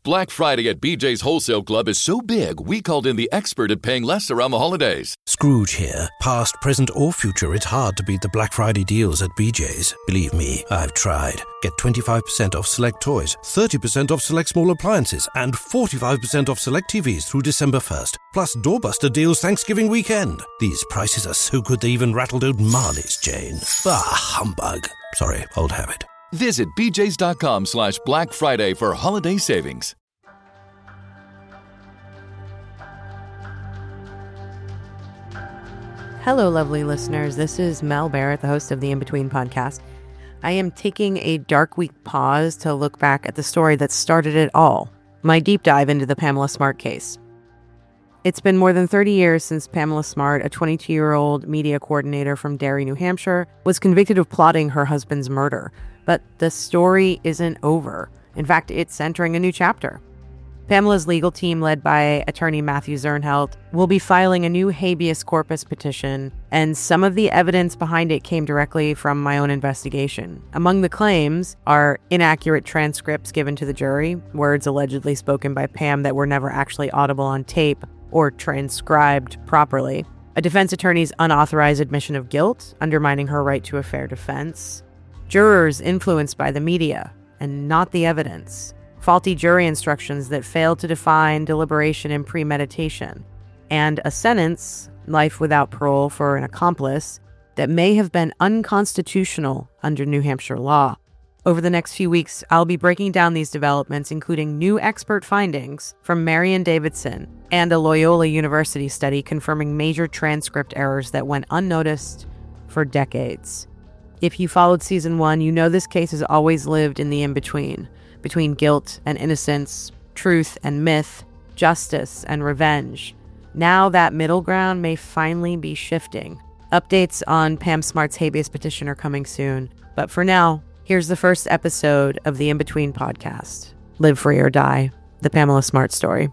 Black Friday at BJ's Wholesale Club is so big, we called in the expert at paying less around the holidays. Scrooge here. Past, present, or future, it's hard to beat the Black Friday deals at BJ's. Believe me, I've tried. Get 25% off select toys, 30% off select small appliances, and 45% off select TVs through December 1st. Plus doorbuster deals Thanksgiving weekend. These prices are so good they even rattled old Marley's chain. Bah, humbug. Sorry, old habit. Visit bjs.com/Black Friday for holiday savings. Hello, lovely listeners. This is Mel Barrett, the host of the In Between podcast. I am taking a dark week pause to look back at the story that started it all, my deep dive into the Pamela Smart case. It's been more than 30 years since Pamela Smart, a 22-year-old media coordinator from Derry, New Hampshire, was convicted of plotting her husband's murder. But the story isn't over. In fact, it's entering a new chapter. Pamela's legal team, led by attorney Matthew Zernhelt, will be filing a new habeas corpus petition, and some of the evidence behind it came directly from my own investigation. Among the claims are inaccurate transcripts given to the jury, words allegedly spoken by Pam that were never actually audible on tape or transcribed properly, a defense attorney's unauthorized admission of guilt, undermining her right to a fair defense, jurors influenced by the media and not the evidence, faulty jury instructions that failed to define deliberation and premeditation, and a sentence, life without parole for an accomplice, that may have been unconstitutional under New Hampshire law. Over the next few weeks, I'll be breaking down these developments, including new expert findings from Marion Davidson and a Loyola University study confirming major transcript errors that went unnoticed for decades. If you followed season 1, you know this case has always lived in the in-between, between guilt and innocence, truth and myth, justice and revenge. Now that middle ground may finally be shifting. Updates on Pam Smart's habeas petition are coming soon. But for now, here's the first episode of the In-Between podcast, Live Free or Die, the Pamela Smart story.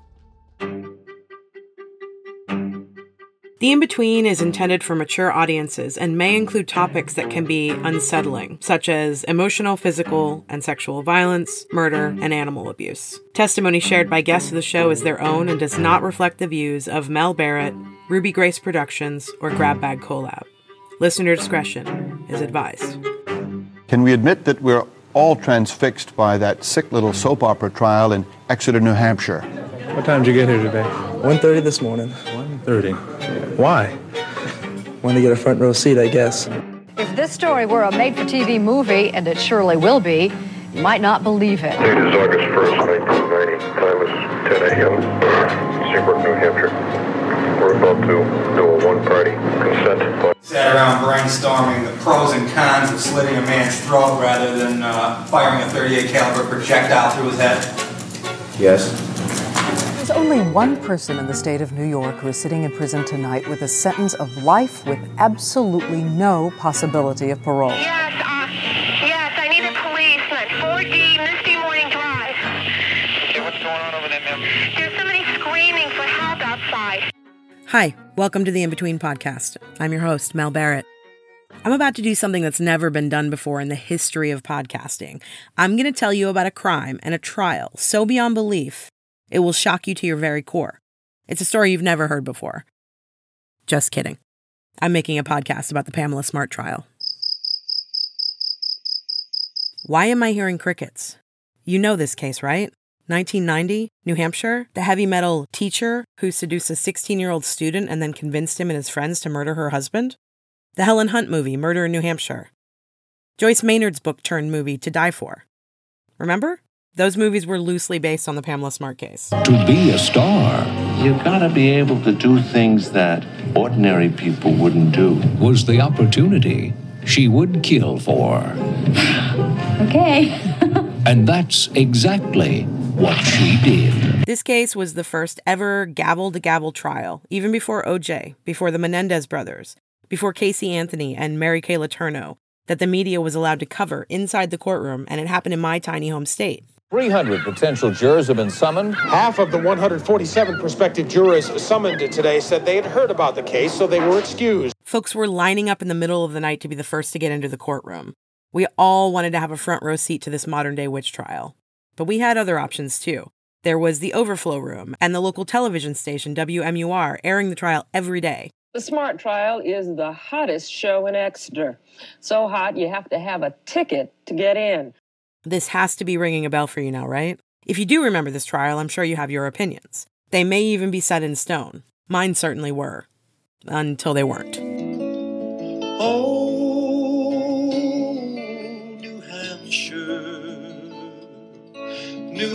The In-Between is intended for mature audiences and may include topics that can be unsettling, such as emotional, physical, and sexual violence, murder, and animal abuse. Testimony shared by guests of the show is their own and does not reflect the views of Mel Barrett, Ruby Grace Productions, or Grab Bag Collab. Listener discretion is advised. Can we admit that we're all transfixed by that sick little soap opera trial in Exeter, New Hampshire? What time did you get here today? 1:30 this morning. 1:30. Why? Want to get a front row seat, I guess. If this story were a made-for-TV movie, and it surely will be, you might not believe it. Date is August 1st, 1990. Time is 10 a.m. Seabrook, New Hampshire. We're about to do a one-party consent. Sat around brainstorming the pros and cons of slitting a man's throat rather than firing a .38 caliber projectile through his head. Yes. There's only one person in the state of New York who is sitting in prison tonight with a sentence of life with absolutely no possibility of parole. Yes, I need a policeman. 4D Misty Morning Drive. Okay, what's going on over there, ma'am? There's somebody screaming for help outside. Hi, welcome to the In-Between podcast. I'm your host, Mel Barrett. I'm about to do something that's never been done before in the history of podcasting. I'm going to tell you about a crime and a trial so beyond belief, it will shock you to your very core. It's a story you've never heard before. Just kidding. I'm making a podcast about the Pamela Smart trial. Why am I hearing crickets? You know this case, right? 1990, New Hampshire, the heavy metal teacher who seduced a 16-year-old student and then convinced him and his friends to murder her husband? The Helen Hunt movie, Murder in New Hampshire. Joyce Maynard's book-turned-movie, To Die For. Remember? Those movies were loosely based on the Pamela Smart case. To be a star, you've got to be able to do things that ordinary people wouldn't do. Was the opportunity she would kill for. Okay. And that's exactly what she did. This case was the first ever gavel-to-gavel trial, even before O.J., before the Menendez brothers, before Casey Anthony and Mary Kay Letourneau, that the media was allowed to cover inside the courtroom, and it happened in my tiny home state. 300 potential jurors have been summoned. Half of the 147 prospective jurors summoned today said they had heard about the case, so they were excused. Folks were lining up in the middle of the night to be the first to get into the courtroom. We all wanted to have a front row seat to this modern-day witch trial. But we had other options, too. There was the overflow room and the local television station, WMUR, airing the trial every day. The SMART trial is the hottest show in Exeter. So hot, you have to have a ticket to get in. This has to be ringing a bell for you now, right? If you do remember this trial, I'm sure you have your opinions. They may even be set in stone. Mine certainly were. Until they weren't. Oh, New Hampshire. New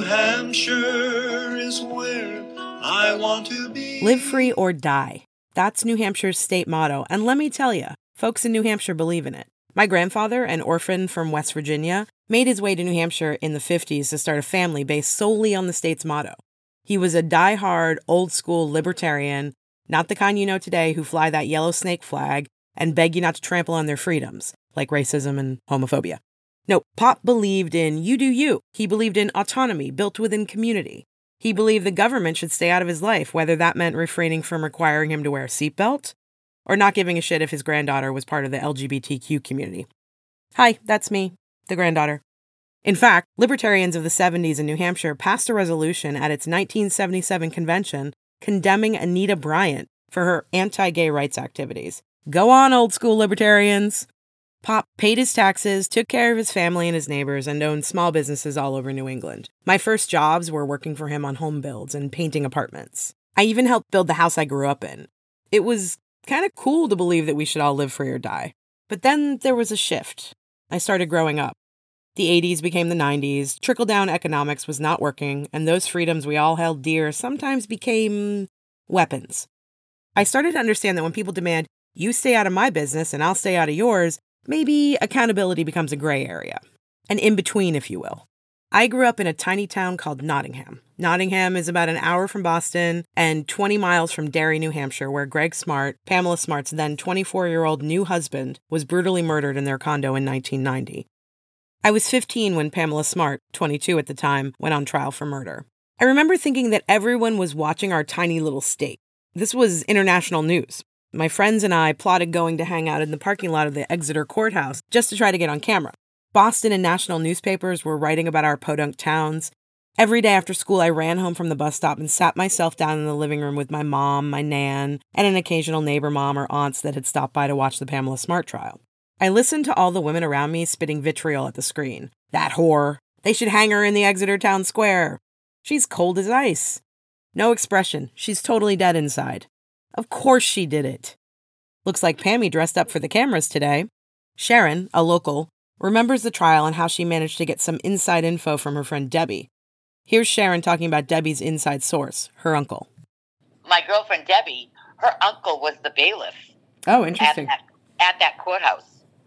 Hampshire is where I want to be. Live free or die. That's New Hampshire's state motto, and let me tell you, folks in New Hampshire believe in it. My grandfather, an orphan from West Virginia, made his way to New Hampshire in the 50s to start a family based solely on the state's motto. He was a die-hard, old-school libertarian, not the kind you know today who fly that yellow snake flag and beg you not to trample on their freedoms, like racism and homophobia. No, Pop believed in you do you. He believed in autonomy built within community. He believed the government should stay out of his life, whether that meant refraining from requiring him to wear a seatbelt or not giving a shit if his granddaughter was part of the LGBTQ community. Hi, that's me, the granddaughter. In fact, libertarians of the 70s in New Hampshire passed a resolution at its 1977 convention condemning Anita Bryant for her anti-gay rights activities. Go on, old school libertarians! Pop paid his taxes, took care of his family and his neighbors, and owned small businesses all over New England. My first jobs were working for him on home builds and painting apartments. I even helped build the house I grew up in. It was kind of cool to believe that we should all live free or die. But then there was a shift. I started growing up. The 80s became the 90s, trickle-down economics was not working, and those freedoms we all held dear sometimes became weapons. I started to understand that when people demand, you stay out of my business and I'll stay out of yours, maybe accountability becomes a gray area. An in-between, if you will. I grew up in a tiny town called Nottingham. Nottingham is about an hour from Boston and 20 miles from Derry, New Hampshire, where Greg Smart, Pamela Smart's then 24-year-old new husband, was brutally murdered in their condo in 1990. I was 15 when Pamela Smart, 22 at the time, went on trial for murder. I remember thinking that everyone was watching our tiny little state. This was international news. My friends and I plotted going to hang out in the parking lot of the Exeter courthouse just to try to get on camera. Boston and national newspapers were writing about our podunk towns. Every day after school, I ran home from the bus stop and sat myself down in the living room with my mom, my nan, and an occasional neighbor mom or aunts that had stopped by to watch the Pamela Smart trial. I listened to all the women around me spitting vitriol at the screen. That whore. They should hang her in the Exeter town square. She's cold as ice. No expression. She's totally dead inside. Of course she did it. Looks like Pammy dressed up for the cameras today. Sharon, a local, remembers the trial and how she managed to get some inside info from her friend Debbie. Here's Sharon talking about Debbie's inside source, her uncle. My girlfriend Debbie, her uncle was the bailiff. Oh, interesting. At that courthouse.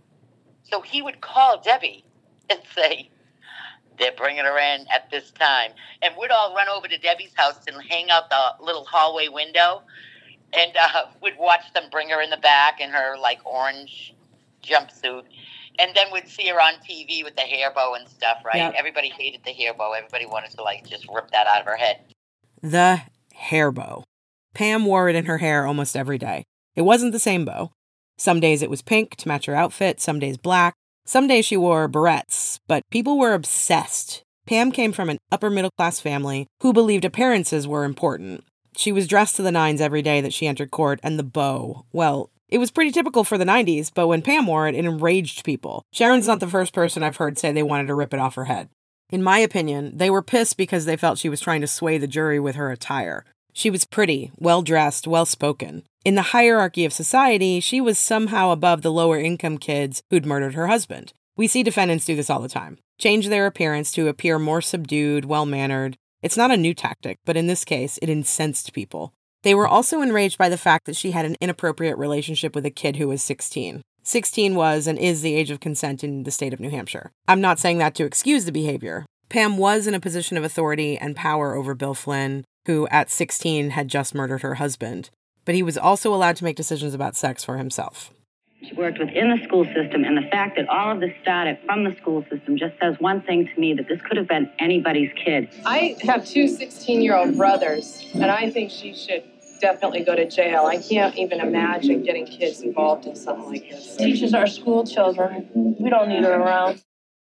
So he would call Debbie and say, they're bringing her in at this time. And we'd all run over to Debbie's house and hang out the little hallway window. And we'd watch them bring her in the back in her, orange jumpsuit. And then we'd see her on TV with the hair bow and stuff, right? Yep. Everybody hated the hair bow. Everybody wanted to, just rip that out of her head. The hair bow. Pam wore it in her hair almost every day. It wasn't the same bow. Some days it was pink to match her outfit, some days black. Some days she wore barrettes, but people were obsessed. Pam came from an upper-middle-class family who believed appearances were important. She was dressed to the nines every day that she entered court, and the bow, well, it was pretty typical for the 90s, but when Pam wore it, it enraged people. Sharon's not the first person I've heard say they wanted to rip it off her head. In my opinion, they were pissed because they felt she was trying to sway the jury with her attire. She was pretty, well-dressed, well-spoken. In the hierarchy of society, she was somehow above the lower-income kids who'd murdered her husband. We see defendants do this all the time. Change their appearance to appear more subdued, well-mannered. It's not a new tactic, but in this case, it incensed people. They were also enraged by the fact that she had an inappropriate relationship with a kid who was 16. 16 was and is the age of consent in the state of New Hampshire. I'm not saying that to excuse the behavior. Pam was in a position of authority and power over Bill Flynn, who at 16 had just murdered her husband. But he was also allowed to make decisions about sex for himself. She worked within the school system, and the fact that all of this started from the school system just says one thing to me, that this could have been anybody's kid. I have two 16-year-old brothers, and I think she should definitely go to jail. I can't even imagine getting kids involved in something like this. Teaches our school children. We don't need her around.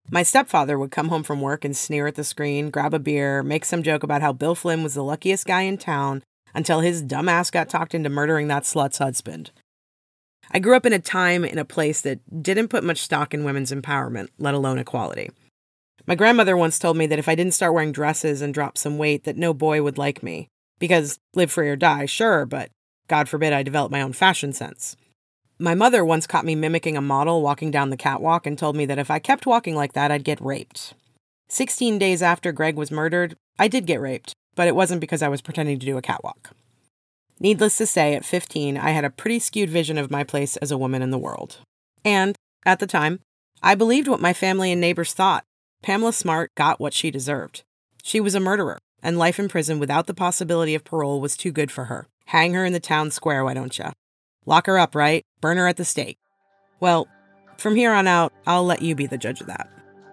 My stepfather would come home from work and sneer at the screen, grab a beer, make some joke about how Bill Flynn was the luckiest guy in town until his dumb ass got talked into murdering that slut's husband. I grew up in a time in a place that didn't put much stock in women's empowerment, let alone equality. My grandmother once told me that if I didn't start wearing dresses and drop some weight, that no boy would like me. Because live free or die, sure, but God forbid I develop my own fashion sense. My mother once caught me mimicking a model walking down the catwalk and told me that if I kept walking like that, I'd get raped. 16 days after Greg was murdered, I did get raped, but it wasn't because I was pretending to do a catwalk. Needless to say, at 15, I had a pretty skewed vision of my place as a woman in the world. And, at the time, I believed what my family and neighbors thought. Pamela Smart got what she deserved. She was a murderer, and life in prison without the possibility of parole was too good for her. Hang her in the town square, why don't ya? Lock her up, right? Burn her at the stake. Well, from here on out, I'll let you be the judge of that.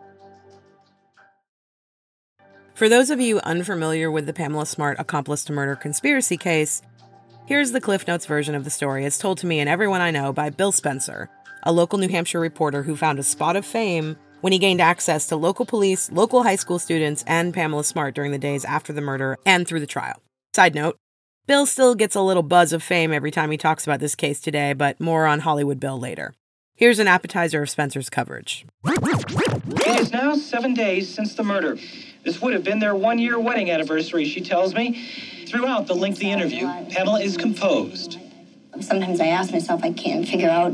For those of you unfamiliar with the Pamela Smart accomplice to murder conspiracy case, here's the Cliff Notes version of the story as told to me and everyone I know by Bill Spencer, a local New Hampshire reporter who found a spot of fame when he gained access to local police, local high school students, and Pamela Smart during the days after the murder and through the trial. Side note, Bill still gets a little buzz of fame every time he talks about this case today, but more on Hollywood Bill later. Here's an appetizer of Spencer's coverage. It is now 7 days since the murder. This would have been their one-year wedding anniversary, she tells me. Throughout the lengthy interview, Pamela is composed. Sometimes I ask myself, I can't figure out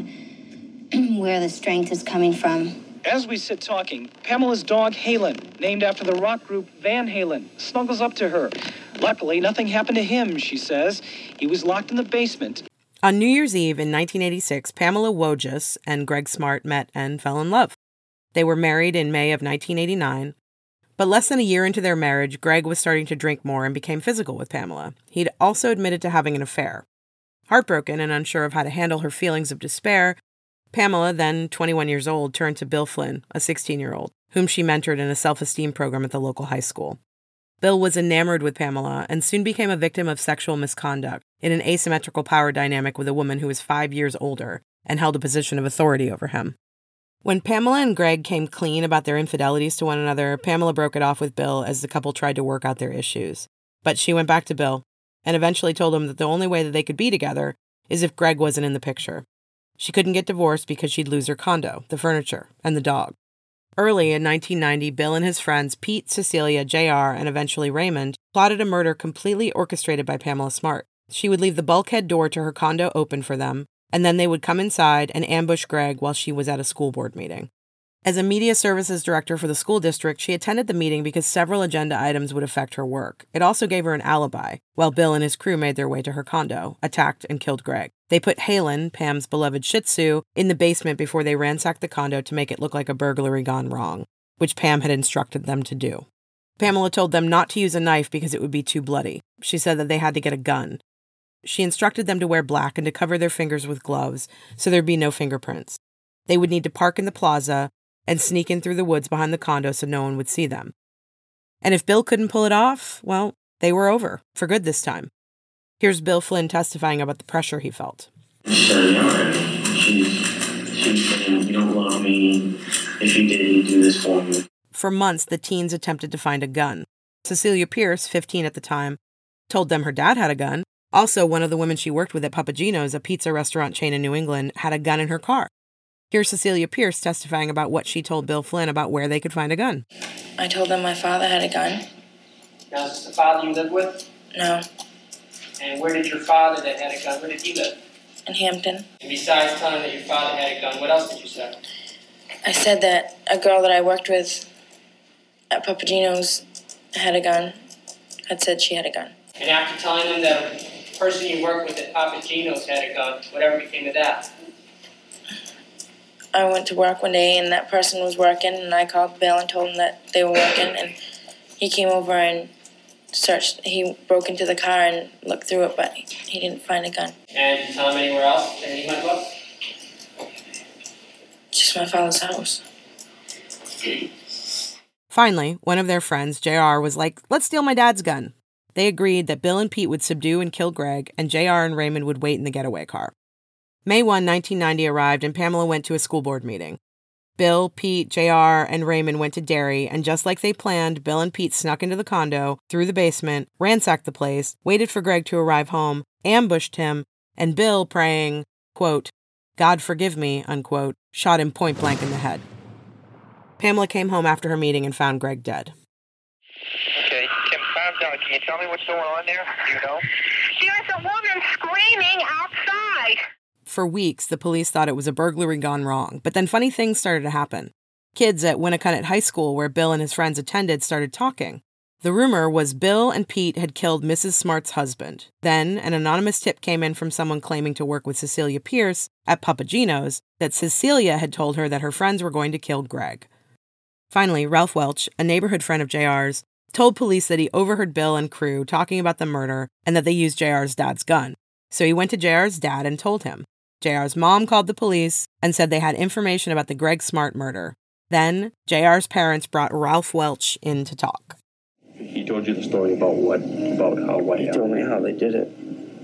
where the strength is coming from. As we sit talking, Pamela's dog, Halen, named after the rock group Van Halen, snuggles up to her. Luckily, nothing happened to him, she says. He was locked in the basement. On New Year's Eve in 1986, Pamela Wojcik and Greg Smart met and fell in love. They were married in May of 1989, but less than a year into their marriage, Greg was starting to drink more and became physical with Pamela. He'd also admitted to having an affair. Heartbroken and unsure of how to handle her feelings of despair, Pamela, then 21 years old, turned to Bill Flynn, a 16-year-old, whom she mentored in a self-esteem program at the local high school. Bill was enamored with Pamela and soon became a victim of sexual misconduct in an asymmetrical power dynamic with a woman who was 5 years older and held a position of authority over him. When Pamela and Greg came clean about their infidelities to one another, Pamela broke it off with Bill as the couple tried to work out their issues. But she went back to Bill and eventually told him that the only way that they could be together is if Greg wasn't in the picture. She couldn't get divorced because she'd lose her condo, the furniture, and the dog. Early in 1990, Bill and his friends Pete, Cecilia, JR, and eventually Raymond plotted a murder completely orchestrated by Pamela Smart. She would leave the bulkhead door to her condo open for them, and then they would come inside and ambush Greg while she was at a school board meeting. As a media services director for the school district, she attended the meeting because several agenda items would affect her work. It also gave her an alibi, while Bill and his crew made their way to her condo, attacked and killed Greg. They put Halen, Pam's beloved Shih Tzu, in the basement before they ransacked the condo to make it look like a burglary gone wrong, which Pam had instructed them to do. Pamela told them not to use a knife because it would be too bloody. She said that they had to get a gun. She instructed them to wear black and to cover their fingers with gloves so there'd be no fingerprints. They would need to park in the plaza and sneak in through the woods behind the condo so no one would see them. And if Bill couldn't pull it off, well, they were over, for good this time. Here's Bill Flynn testifying about the pressure he felt. She's saying, you don't love me. If you did, you'd do this for me. For months, the teens attempted to find a gun. Cecilia Pierce, 15 at the time, told them her dad had a gun. Also, one of the women she worked with at Papagino's, a pizza restaurant chain in New England, had a gun in her car. Here's Cecilia Pierce testifying about what she told Bill Flynn about where they could find a gun. I told them my father had a gun. Now, is this the father you live with? No. And where did your father that had a gun, where did he live? In Hampton. And besides telling that your father had a gun, what else did you say? I said that a girl that I worked with at Papagino's had a gun, had said she had a gun. And after telling them that a person you worked with at Papagino's had a gun, whatever became of that? I went to work one day and that person was working and I called Bill and told him that they were working and he came over and searched. He broke into the car and looked through it, but he didn't find a gun. And did you tell him anywhere else that he might look? Just my father's house. Finally, one of their friends, JR, was like, let's steal my dad's gun. They agreed that Bill and Pete would subdue and kill Greg, and JR and Raymond would wait in the getaway car. May 1, 1990 arrived, and Pamela went to a school board meeting. Bill, Pete, JR, and Raymond went to Derry, and just like they planned, Bill and Pete snuck into the condo, through the basement, ransacked the place, waited for Greg to arrive home, ambushed him, and Bill, praying, quote, "God forgive me," unquote, shot him point blank in the head. Pamela came home after her meeting and found Greg dead. Okay, Kim, calm down. Can you tell me what's going on there? Do you know? There's a woman screaming outside. For weeks, the police thought it was a burglary gone wrong, but then funny things started to happen. Kids at Winnicott High School, where Bill and his friends attended, started talking. The rumor was Bill and Pete had killed Mrs. Smart's husband. Then, an anonymous tip came in from someone claiming to work with Cecilia Pierce at Papagino's that Cecilia had told her that her friends were going to kill Greg. Finally, Ralph Welch, a neighborhood friend of JR's, told police that he overheard Bill and crew talking about the murder and that they used JR's dad's gun. So he went to JR's dad and told him. JR's mom called the police and said they had information about the Greg Smart murder. Then, JR's parents brought Ralph Welch in to talk. He told you the story about what? About how what happened? He told me how they did it.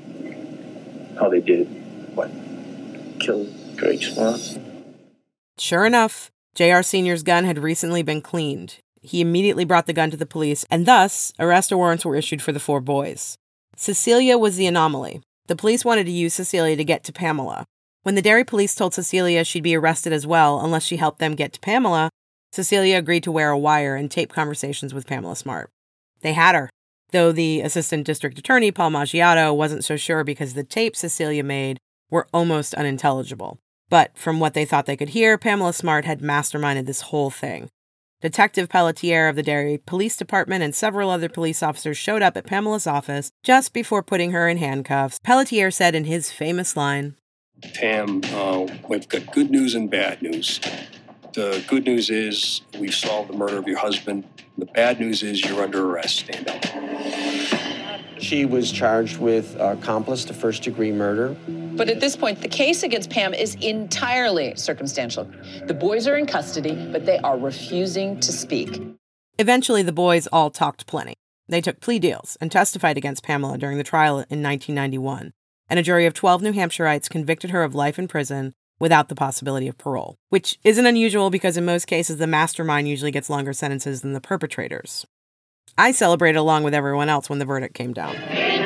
How they did what? Killed Greg Smart. Sure enough, JR Sr.'s gun had recently been cleaned. He immediately brought the gun to the police, and thus, arrest warrants were issued for the 4 boys. Cecilia was the anomaly. The police wanted to use Cecilia to get to Pamela. When the Derry police told Cecilia she'd be arrested as well unless she helped them get to Pamela, Cecilia agreed to wear a wire and tape conversations with Pamela Smart. They had her, though the assistant district attorney, Paul Maggiato, wasn't so sure because the tapes Cecilia made were almost unintelligible. But from what they thought they could hear, Pamela Smart had masterminded this whole thing. Detective Pelletier of the Derry Police Department and several other police officers showed up at Pamela's office just before putting her in handcuffs. Pelletier said in his famous line, Pam, we've got good news and bad news. The good news is we've solved the murder of your husband. The bad news is you're under arrest. Stand up. She was charged with accomplice to first-degree murder. But at this point, the case against Pam is entirely circumstantial. The boys are in custody, but they are refusing to speak. Eventually, the boys all talked plenty. They took plea deals and testified against Pamela during the trial in 1991, and a jury of 12 New Hampshireites convicted her of life in prison without the possibility of parole, which isn't unusual because in most cases, the mastermind usually gets longer sentences than the perpetrators. I celebrated along with everyone else when the verdict came down.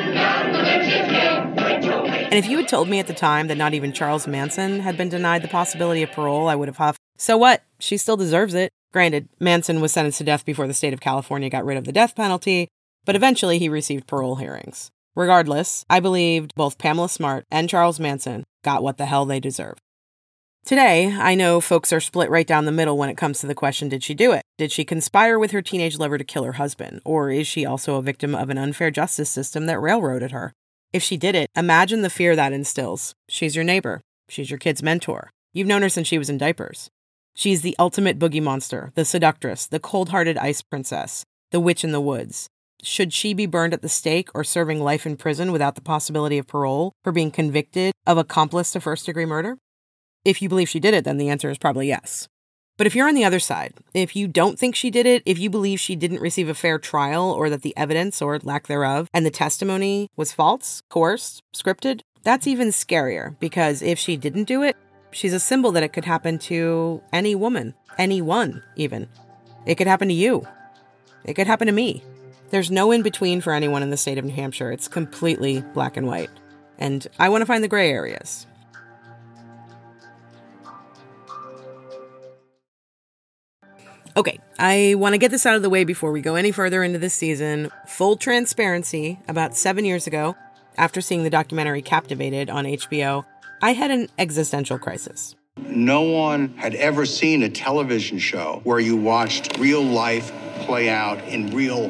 And if you had told me at the time that not even Charles Manson had been denied the possibility of parole, I would have huffed, so what? She still deserves it. Granted, Manson was sentenced to death before the state of California got rid of the death penalty, but eventually he received parole hearings. Regardless, I believed both Pamela Smart and Charles Manson got what the hell they deserved. Today, I know folks are split right down the middle when it comes to the question, did she do it? Did she conspire with her teenage lover to kill her husband? Or is she also a victim of an unfair justice system that railroaded her? If she did it, imagine the fear that instills. She's your neighbor. She's your kid's mentor. You've known her since she was in diapers. She's the ultimate boogie monster, the seductress, the cold-hearted ice princess, the witch in the woods. Should she be burned at the stake or serving life in prison without the possibility of parole for being convicted of accomplice to first-degree murder? If you believe she did it, then the answer is probably yes. But if you're on the other side, if you don't think she did it, if you believe she didn't receive a fair trial or that the evidence or lack thereof and the testimony was false, coerced, scripted, that's even scarier because if she didn't do it, she's a symbol that it could happen to any woman, anyone even. It could happen to you. It could happen to me. There's no in-between for anyone in the state of New Hampshire. It's completely black and white. And I want to find the gray areas. Okay, I want to get this out of the way before we go any further into this season. Full transparency, about 7 years ago, after seeing the documentary Captivated on HBO, I had an existential crisis. No one had ever seen a television show where you watched real life play out in real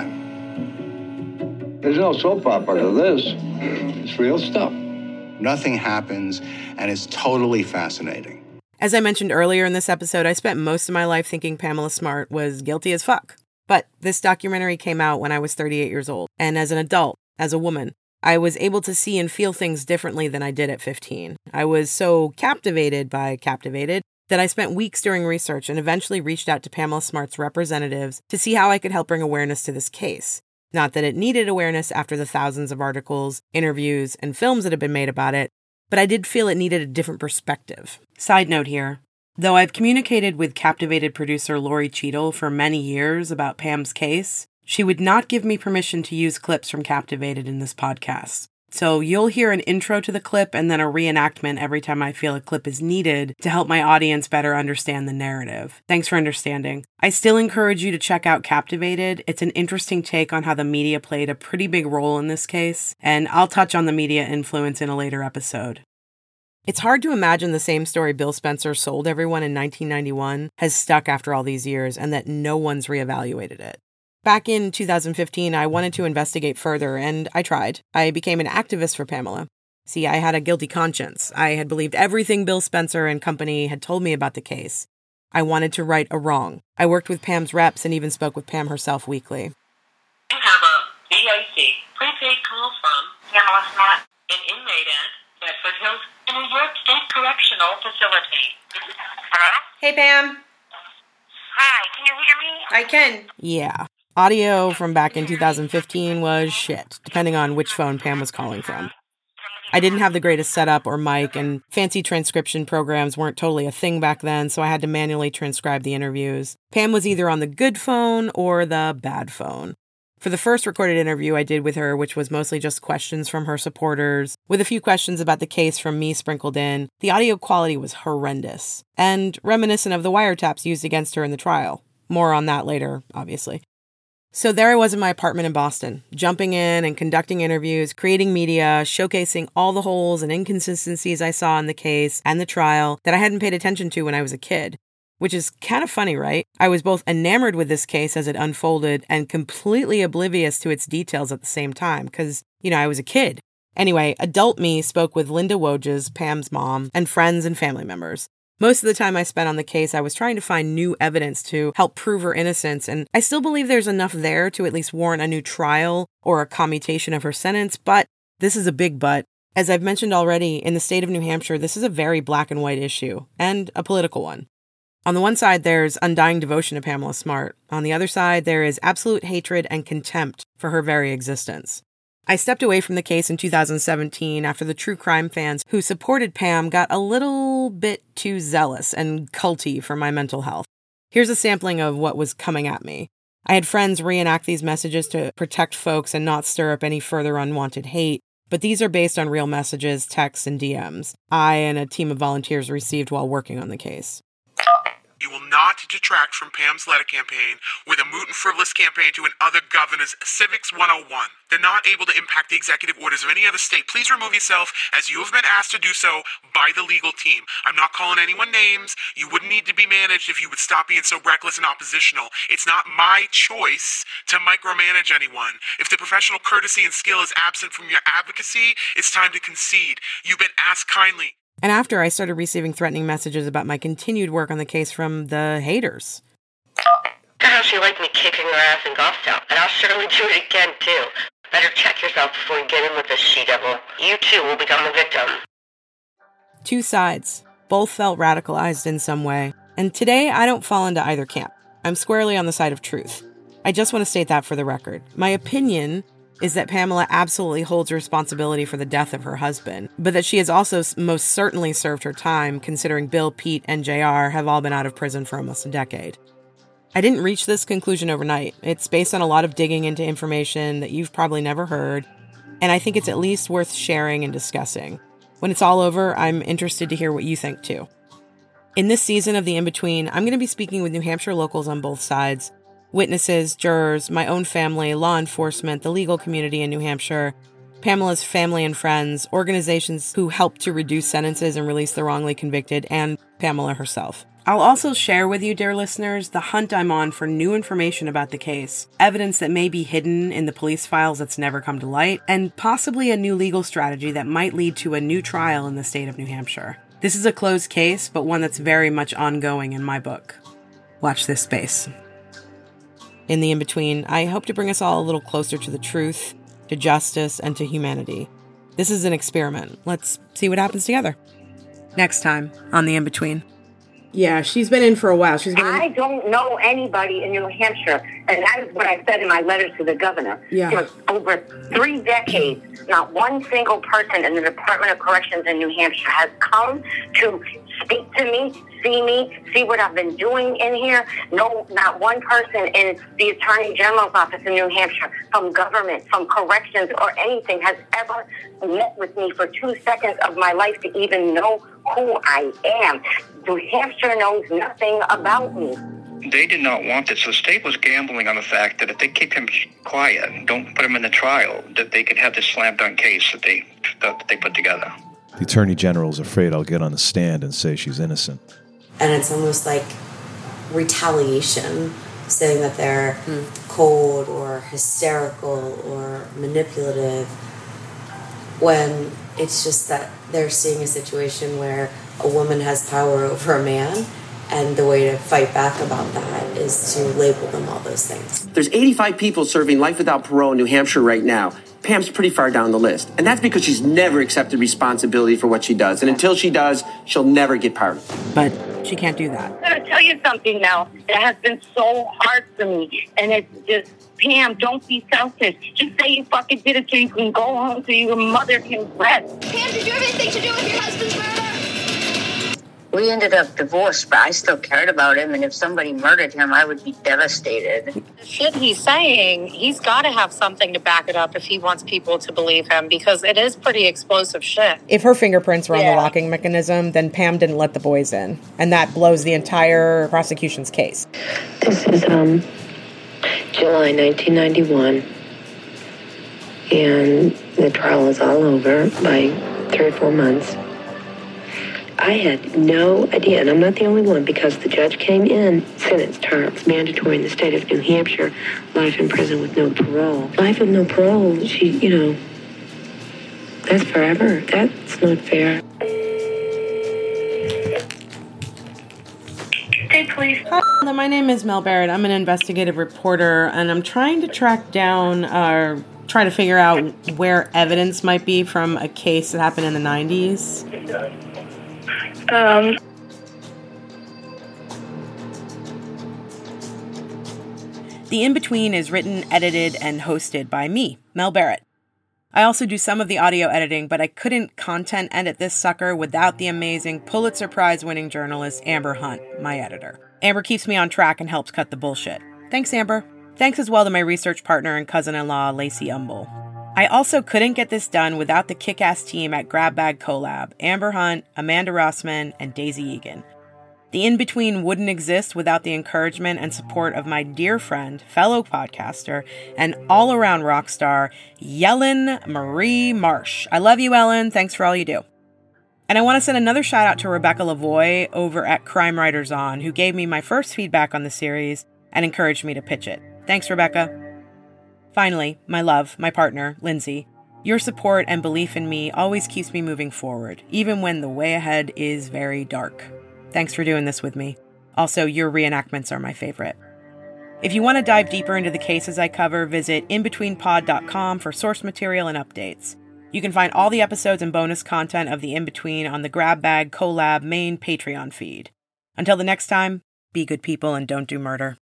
time. There's no soap opera to this. It's real stuff. Nothing happens, and it's totally fascinating. As I mentioned earlier in this episode, I spent most of my life thinking Pamela Smart was guilty as fuck. But this documentary came out when I was 38 years old, and as an adult, as a woman, I was able to see and feel things differently than I did at 15. I was so captivated by Captivated that I spent weeks doing research and eventually reached out to Pamela Smart's representatives to see how I could help bring awareness to this case. Not that it needed awareness after the thousands of articles, interviews, and films that had been made about it, but I did feel it needed a different perspective. Side note here, Though I've communicated with Captivated producer Lori Cheadle for many years about Pam's case, she would not give me permission to use clips from Captivated in this podcast. So you'll hear an intro to the clip and then a reenactment every time I feel a clip is needed to help my audience better understand the narrative. Thanks for understanding. I still encourage you to check out Captivated. It's an interesting take on how the media played a pretty big role in this case, and I'll touch on the media influence in a later episode. It's hard to imagine the same story Bill Spencer sold everyone in 1991 has stuck after all these years and that no one's reevaluated it. Back in 2015, I wanted to investigate further, and I tried. I became an activist for Pamela. See, I had a guilty conscience. I had believed everything Bill Spencer and company had told me about the case. I wanted to right a wrong. I worked with Pam's reps and even spoke with Pam herself weekly. You have a VIC, prepaid call from Pamela Smart, an inmate at Bedford Hills, New York State Correctional Facility. Hello? Hey, Pam. Hi, can you hear me? I can. Yeah. Audio from back in 2015 was shit, depending on which phone Pam was calling from. I didn't have the greatest setup or mic, and fancy transcription programs weren't totally a thing back then, so I had to manually transcribe the interviews. Pam was either on the good phone or the bad phone. For the first recorded interview I did with her, which was mostly just questions from her supporters, with a few questions about the case from me sprinkled in, the audio quality was horrendous, and reminiscent of the wiretaps used against her in the trial. More on that later, obviously. So there I was in my apartment in Boston, jumping in and conducting interviews, creating media, showcasing all the holes and inconsistencies I saw in the case and the trial that I hadn't paid attention to when I was a kid. Which is kind of funny, right? I was both enamored with this case as it unfolded and completely oblivious to its details at the same time, because, I was a kid. Anyway, adult me spoke with Linda Wojcicki, Pam's mom, and friends and family members. Most of the time I spent on the case, I was trying to find new evidence to help prove her innocence, and I still believe there's enough there to at least warrant a new trial or a commutation of her sentence, but this is a big but. As I've mentioned already, in the state of New Hampshire, this is a very black and white issue, and a political one. On the one side, there's undying devotion to Pamela Smart. On the other side, there is absolute hatred and contempt for her very existence. I stepped away from the case in 2017 after the true crime fans who supported Pam got a little bit too zealous and culty for my mental health. Here's a sampling of what was coming at me. I had friends reenact these messages to protect folks and not stir up any further unwanted hate, but these are based on real messages, texts, and DMs I and a team of volunteers received while working on the case. You will not detract from Pam's letter campaign with a moot and frivolous campaign to another governor's Civics 101. They're not able to impact the executive orders of any other state. Please remove yourself as you have been asked to do so by the legal team. I'm not calling anyone names. You wouldn't need to be managed if you would stop being so reckless and oppositional. It's not my choice to micromanage anyone. If the professional courtesy and skill is absent from your advocacy, it's time to concede. You've been asked kindly. And after, I started receiving threatening messages about my continued work on the case from the haters. How she liked me kicking her ass in Goffstown, and I'll surely do it again, too. Better check yourself before you get in with this she-devil. You, too, will become the victim. Two sides. Both felt radicalized in some way. And today, I don't fall into either camp. I'm squarely on the side of truth. I just want to state that for the record. My opinion is that Pamela absolutely holds responsibility for the death of her husband, but that she has also most certainly served her time, considering Bill, Pete, and JR have all been out of prison for almost a decade. I didn't reach this conclusion overnight. It's based on a lot of digging into information that you've probably never heard, and I think it's at least worth sharing and discussing. When it's all over, I'm interested to hear what you think too. In this season of The In-Between, I'm going to be speaking with New Hampshire locals on both sides, witnesses, jurors, my own family, law enforcement, the legal community in New Hampshire, Pamela's family and friends, organizations who help to reduce sentences and release the wrongly convicted, and Pamela herself. I'll also share with you, dear listeners, the hunt I'm on for new information about the case, evidence that may be hidden in the police files that's never come to light, and possibly a new legal strategy that might lead to a new trial in the state of New Hampshire. This is a closed case, but one that's very much ongoing in my book. Watch this space. In The In-Between, I hope to bring us all a little closer to the truth, to justice, and to humanity. This is an experiment. Let's see what happens together. Next time on The In-Between. Yeah, she's been in for a while. I don't know anybody in New Hampshire, and that is what I said in my letter to the governor. Yeah. For over 3 decades, not one single person in the Department of Corrections in New Hampshire has come to speak to me, see me, see what I've been doing in here. No, not one person in the Attorney General's office in New Hampshire, from government, from corrections, or anything has ever met with me for 2 seconds of my life to even know who I am. New Hampshire knows nothing about me. They did not want this. The state was gambling on the fact that if they keep him quiet and don't put him in the trial, that they could have this slam dunk case that they put together. The Attorney General is afraid I'll get on the stand and say she's innocent. And it's almost like retaliation, saying that they're cold or hysterical or manipulative, when it's just that they're seeing a situation where a woman has power over a man, and the way to fight back about that is to label them all those things. There's 85 people serving life without parole in New Hampshire right now. Pam's pretty far down the list. And that's because she's never accepted responsibility for what she does. And until she does, she'll never get pardoned. But she can't do that. I'm going to tell you something now that has been so hard for me. And it's just, Pam, don't be selfish. Just say you fucking did it so you can go home so your mother can rest. Pam, did you have anything to do with your husband's murder? We ended up divorced, but I still cared about him, and if somebody murdered him, I would be devastated. The shit he's saying, he's got to have something to back it up if he wants people to believe him, because it is pretty explosive shit. If her fingerprints were on the locking mechanism, then Pam didn't let the boys in. And that blows the entire prosecution's case. This is July 1991. And the trial is all over by 3 or 4 months. I had no idea, and I'm not the only one, because the judge came in, sentenced her. It's mandatory in the state of New Hampshire, life in prison with no parole. Life with no parole, that's forever. That's not fair. Hey, police. Hi, my name is Mel Barrett. I'm an investigative reporter, and I'm trying to track down try to figure out where evidence might be from a case that happened in the 90s. The In-Between is written, edited, and hosted by me, Mel Barrett. I also do some of the audio editing, but I couldn't content edit this sucker without the amazing Pulitzer Prize-winning journalist Amber Hunt, my editor. Amber keeps me on track and helps cut the bullshit. Thanks, Amber. Thanks as well to my research partner and cousin-in-law, Lacey Umble. I also couldn't get this done without the kick-ass team at Grab Bag Collab, Amber Hunt, Amanda Rossman, and Daisy Egan. The In-Between wouldn't exist without the encouragement and support of my dear friend, fellow podcaster, and all-around rock star, Yellen Marie Marsh. I love you, Ellen. Thanks for all you do. And I want to send another shout out to Rebecca Lavoie over at Crime Writers On, who gave me my first feedback on the series and encouraged me to pitch it. Thanks, Rebecca. Finally, my love, my partner, Lindsay. Your support and belief in me always keeps me moving forward, even when the way ahead is very dark. Thanks for doing this with me. Also, your reenactments are my favorite. If you want to dive deeper into the cases I cover, visit inbetweenpod.com for source material and updates. You can find all the episodes and bonus content of the In-Between on the Grab Bag Collab main Patreon feed. Until the next time, be good people and don't do murder.